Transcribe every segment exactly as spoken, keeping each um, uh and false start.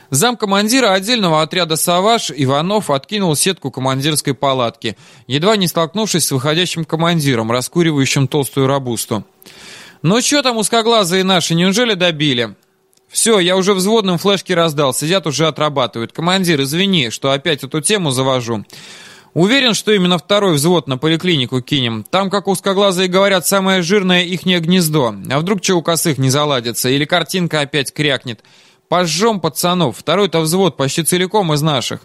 Замкомандира отдельного отряда «Саваш» Иванов откинул сетку командирской палатки, едва не столкнувшись с выходящим командиром, раскуривающим толстую робусту. «Ну что там узкоглазые наши, неужели добили?» «Все, я уже взводным флешки раздал, сидят уже отрабатывают. Командир, извини, что опять эту тему завожу. Уверен, что именно второй взвод на поликлинику кинем. Там, как узкоглазые говорят, самое жирное ихнее гнездо. А вдруг что у косых не заладится, или картинка опять крякнет. Пожжем пацанов, второй-то взвод почти целиком из наших».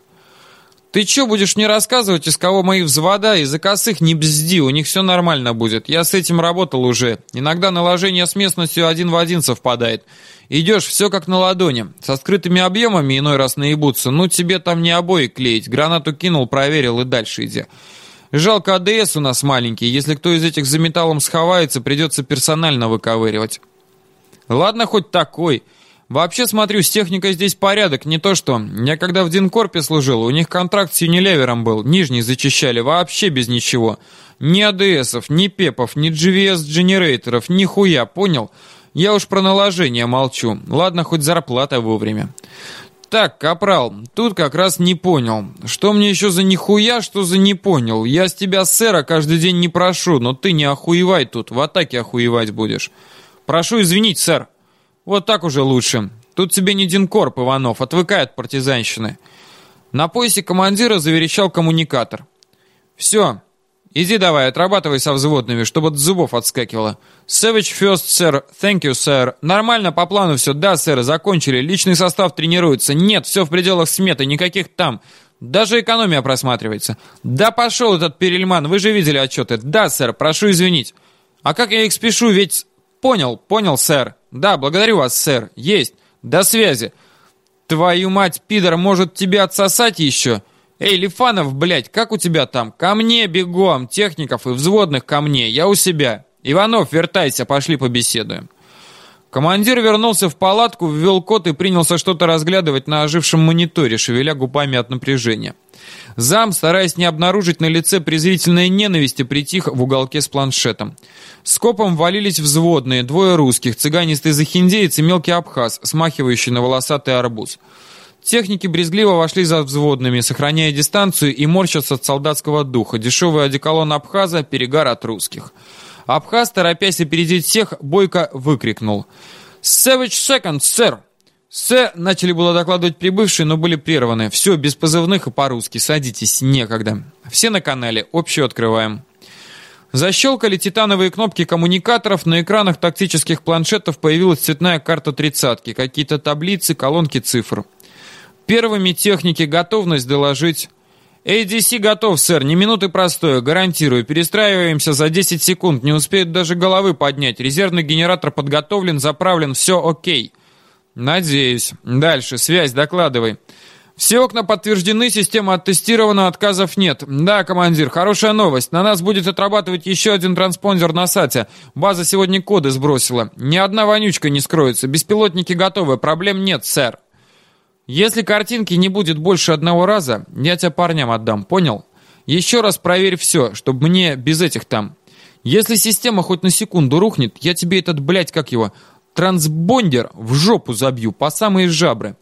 «Ты что, будешь мне рассказывать, из кого мои взвода? Из-за косых не бзди, у них все нормально будет. Я с этим работал уже. Иногда наложение с местностью один в один совпадает. Идешь, все как на ладони. Со скрытыми объемами иной раз наебутся. Ну, тебе там не обои клеить. Гранату кинул, проверил и дальше иди. Жалко, АДС у нас маленький. Если кто из этих за металлом сховается, придется персонально выковыривать». «Ладно, хоть такой. Вообще, смотрю, с техникой здесь порядок, не то что. Я когда в Динкорпе служил, у них контракт с Unilever был, нижний зачищали, вообще без ничего. Ни АДСов, ни пепов, ни джи ви эс-дженераторов, ни хуя, понял? Я уж про наложение молчу. Ладно, хоть зарплата вовремя». «Так, капрал, тут как раз не понял. Что мне еще за нихуя, что за не понял? Я с тебя, сэра, каждый день не прошу, но ты не охуевай тут, в атаке охуевать будешь. Прошу извинить, сэр». «Вот так уже лучше. Тут тебе не Динкорп, Иванов, отвыкай от партизанщины». На поясе командира заверещал коммуникатор. «Все, иди давай, отрабатывай со взводными, чтобы от зубов отскакивало». «Savage first, sir. Thank you, sir. Нормально, по плану все. Да, сэр, закончили. Личный состав тренируется. Нет, все в пределах сметы, никаких там. Даже экономия просматривается. Да пошел этот Перельман, вы же видели отчеты. Да, сэр, прошу извинить. А как я их спешу, ведь...» «Понял, понял, сэр. Да, благодарю вас, сэр. Есть. До связи. Твою мать, пидор, может тебе отсосать еще? Эй, Лифанов, блядь, как у тебя там? Ко мне бегом, техников и взводных ко мне. Я у себя. Иванов, вертайся, пошли побеседуем». Командир вернулся в палатку, ввел код и принялся что-то разглядывать на ожившем мониторе, шевеля губами от напряжения. Зам, стараясь не обнаружить на лице презрительной ненависти, притих в уголке с планшетом. Скопом валились взводные, двое русских, цыганистый захиндеец и мелкий абхаз, смахивающий на волосатый арбуз. Техники брезгливо вошли за взводными, сохраняя дистанцию и морщатся от солдатского духа. Дешевый одеколон абхаза, перегар от русских. Абхаз, торопясь опередить всех, бойко выкрикнул: «Savage second, сэр!» «Сэ!» — начали было докладывать прибывшие, но были прерваны. «Все, без позывных и по-русски. Садитесь, некогда. Все на канале. Общую открываем». Защелкали титановые кнопки коммуникаторов, на экранах тактических планшетов появилась цветная карта тридцатки, какие-то таблицы, колонки цифр. Первыми техники, готовность доложить. «эй ди си готов, сэр, ни минуты простое, гарантирую. Перестраиваемся за десять секунд, не успеют даже головы поднять. Резервный генератор подготовлен, заправлен, все окей». «Надеюсь. Дальше, связь, докладывай». «Все окна подтверждены, система оттестирована, отказов нет». «Да, командир, хорошая новость. На нас будет отрабатывать еще один транспондер на сате. База сегодня коды сбросила. Ни одна вонючка не скроется. Беспилотники готовы, проблем нет, сэр». «Если картинки не будет больше одного раза, я тебя парням отдам, понял? Еще раз проверь все, чтобы мне без этих там. Если система хоть на секунду рухнет, я тебе этот, блядь, как его, трансбондер в жопу забью, по самые жабры».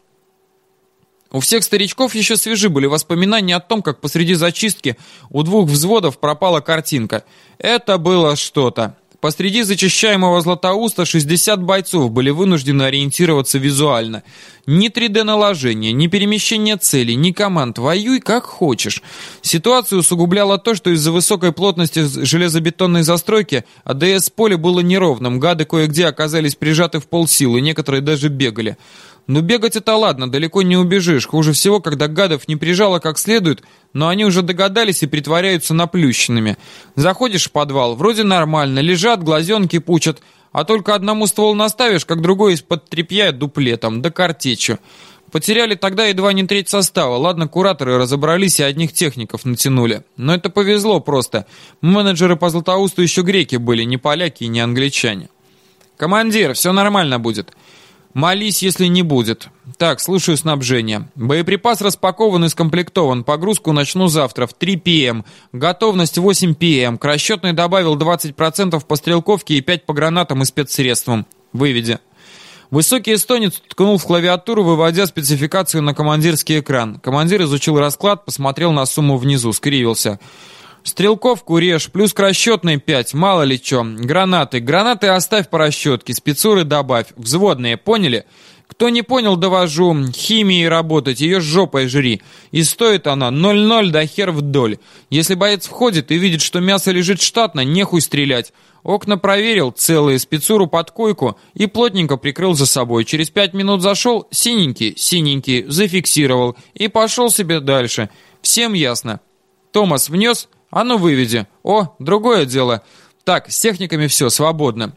У всех старичков еще свежи были воспоминания о том, как посреди зачистки у двух взводов пропала картинка. Это было что-то. Посреди зачищаемого Златоуста шестьдесят бойцов были вынуждены ориентироваться визуально. Ни три дэ наложения, ни перемещения целей, ни команд. Воюй как хочешь. Ситуацию усугубляло то, что из-за высокой плотности железобетонной застройки АДС-поле было неровным. Гады кое-где оказались прижаты в полсилы, некоторые даже бегали. Ну бегать это ладно, далеко не убежишь. Хуже всего, когда гадов не прижало как следует, но они уже догадались и притворяются наплющенными. Заходишь в подвал, вроде нормально, лежат, глазенки пучат, а только одному ствол наставишь, как другой из-под тряпья дуплетом, да картечью. Потеряли тогда едва не треть состава. Ладно, кураторы разобрались и одних техников натянули. Но это повезло просто. Менеджеры по Златоусту еще греки были, не поляки и не англичане. «Командир, все нормально будет». «Молись, если не будет». «Так, слушаю снабжение. Боеприпас распакован и скомплектован. Погрузку начну завтра в три пэ эм. Готовность восемь пэ эм. К расчетной добавил двадцать процентов по стрелковке и пять по гранатам и спецсредствам. Выведи». Высокий эстонец ткнул в клавиатуру, выводя спецификацию на командирский экран. Командир изучил расклад, посмотрел на сумму внизу, скривился. «Стрелковку режь, плюс к расчетной пять, мало ли чё. Гранаты, гранаты оставь по расчетке, спецуры добавь. Взводные, поняли? Кто не понял, довожу. Химией работать, ее с жопой жри. И стоит она ноль-ноль да хер вдоль. Если боец входит и видит, что мясо лежит штатно, нехуй стрелять. Окна проверил, целые, спецуру под койку и плотненько прикрыл за собой. Через пять минут зашел, синенький, синенький, зафиксировал и пошел себе дальше. Всем ясно. Томас внес? А ну выведи. О, другое дело. Так, с техниками все, свободно.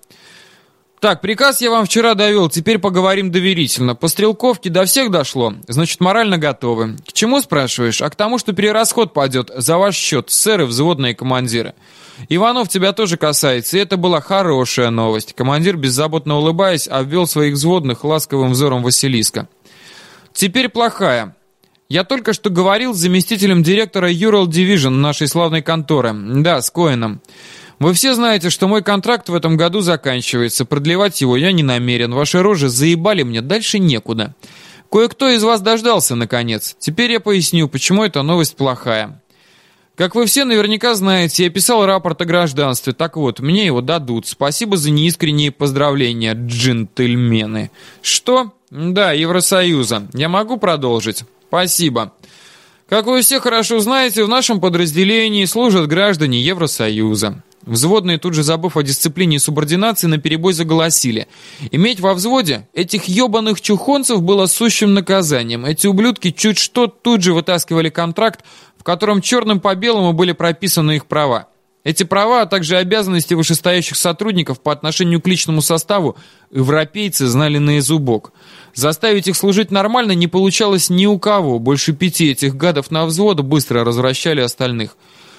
Так, приказ я вам вчера довел, теперь поговорим доверительно. По стрелковке до всех дошло, значит, морально готовы. К чему, спрашиваешь? А к тому, что перерасход пойдет за ваш счет, сэры, взводные командиры. Иванов, тебя тоже касается, и это была хорошая новость. Командир, беззаботно улыбаясь, обвел своих взводных ласковым взором Василиска. Теперь плохая. Я только что говорил с заместителем директора Ural Division нашей славной конторы. Да, с Коэном. Вы все знаете, что мой контракт в этом году заканчивается. Продлевать его я не намерен. Ваши рожи заебали мне, дальше некуда. Кое-кто из вас дождался, наконец. Теперь я поясню, почему эта новость плохая. Как вы все наверняка знаете, я писал рапорт о гражданстве. Так вот, мне его дадут. Спасибо за неискренние поздравления, джентльмены. Что? Да, Евросоюза. Я могу продолжить? Спасибо. Как вы все хорошо знаете, в нашем подразделении служат граждане Евросоюза. Взводные, тут же забыв о дисциплине и субординации, наперебой заголосили. Иметь во взводе этих ебаных чухонцев было сущим наказанием. Эти ублюдки чуть что тут же вытаскивали контракт, в котором черным по белому были прописаны их права. Эти права, а также обязанности вышестоящих сотрудников по отношению к личному составу европейцы знали на зубок. Заставить их служить нормально не получалось ни у кого. Больше пяти этих гадов на взвод быстро развращали остальных.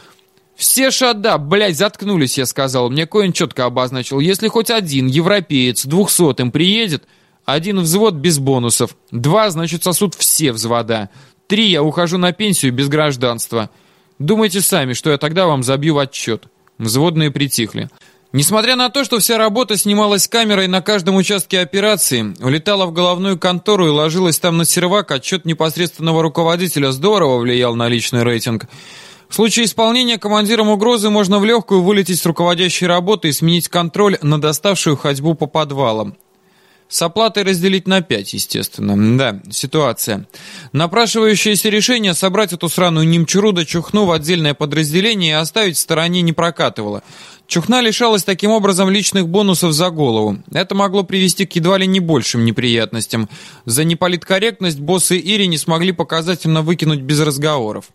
«Все шада, блядь, заткнулись», я сказал. Мне Коэн четко обозначил. Если хоть один европеец двухсотым приедет, один взвод без бонусов. Два, значит, сосут все взвода. Три, я ухожу на пенсию без гражданства. Думайте сами, что я тогда вам забью в отчет. Взводные притихли. Несмотря на то, что вся работа снималась камерой на каждом участке операции, улетала в головную контору и ложилась там на сервак, отчет непосредственного руководителя здорово влиял на личный рейтинг. В случае исполнения командиром угрозы можно в легкую вылететь с руководящей работы и сменить контроль на доставшую ходьбу по подвалам. С оплатой разделить на пять, естественно. Да, ситуация. Напрашивающееся решение собрать эту сраную немчуру да чухну в отдельное подразделение и оставить в стороне не прокатывало. Чухна лишалась таким образом личных бонусов за голову. Это могло привести к едва ли не большим неприятностям. За неполиткорректность боссы Ири не смогли показательно выкинуть без разговоров.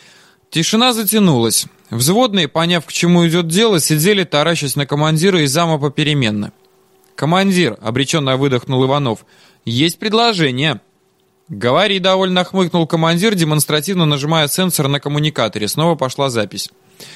Тишина затянулась. Взводные, поняв, к чему идет дело, сидели, таращась на командира и зама попеременно. «Командир», — обреченно выдохнул Иванов, — «есть предложение». «Говори», — довольно хмыкнул командир, демонстративно нажимая сенсор на коммуникаторе. Снова пошла запись.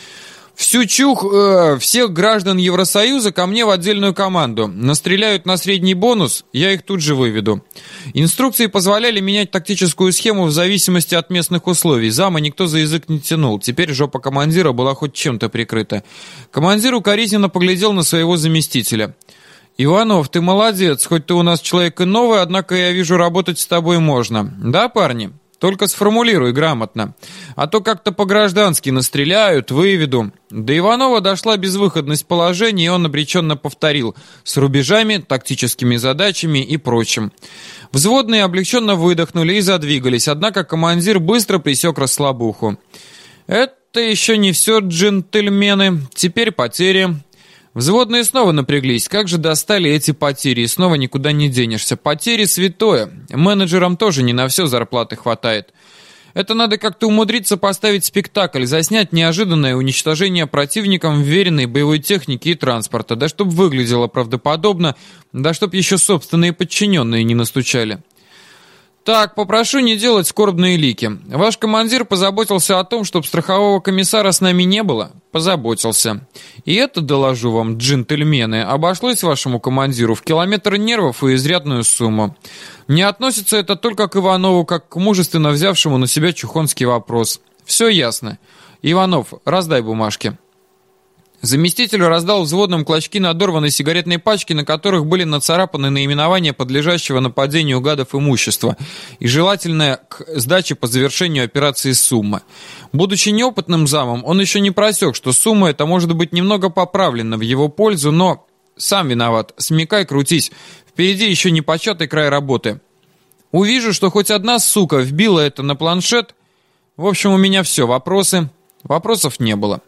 «Всю чух э, всех граждан Евросоюза ко мне в отдельную команду. Настреляют на средний бонус, я их тут же выведу. Инструкции позволяли менять тактическую схему в зависимости от местных условий. Зама никто за язык не тянул. Теперь жопа командира была хоть чем-то прикрыта. Командир укоризненно поглядел на своего заместителя. «Иванов, ты молодец, хоть ты у нас человек и новый, однако я вижу, работать с тобой можно. Да, парни? Только сформулируй грамотно. А то как-то по-граждански настреляют, выведу». До Иванова дошла безвыходность положения, и он обреченно повторил: с рубежами, тактическими задачами и прочим. Взводные облегченно выдохнули и задвигались, однако командир быстро пресек расслабуху. «Это еще не все, джентльмены. Теперь потери». Взводные снова напряглись. Как же достали эти потери, и снова никуда не денешься. Потери святое. Менеджерам тоже не на все зарплаты хватает. Это надо как-то умудриться поставить спектакль, заснять неожиданное уничтожение противником вверенной боевой техники и транспорта, да чтоб выглядело правдоподобно, да чтоб еще собственные подчиненные не настучали. «Так, попрошу не делать скорбные лики. Ваш командир позаботился о том, чтобы страхового комиссара с нами не было?» «Позаботился. И это, доложу вам, джентльмены, обошлось вашему командиру в километр нервов и изрядную сумму. Не относится это только к Иванову, как к мужественно взявшему на себя чухонский вопрос. Все ясно. Иванов, раздай бумажки». Заместитель раздал взводным клочки надорванной сигаретной пачки, на которых были нацарапаны наименования подлежащего нападению гадов имущества и желательная к сдаче по завершению операции сумма. Будучи неопытным замом, он еще не просек, что сумма эта может быть немного поправлена в его пользу, но сам виноват, смекай, крутись, впереди еще непочатый край работы. Увижу, что хоть одна сука вбила это на планшет. В общем, у меня все, вопросы? Вопросов не было.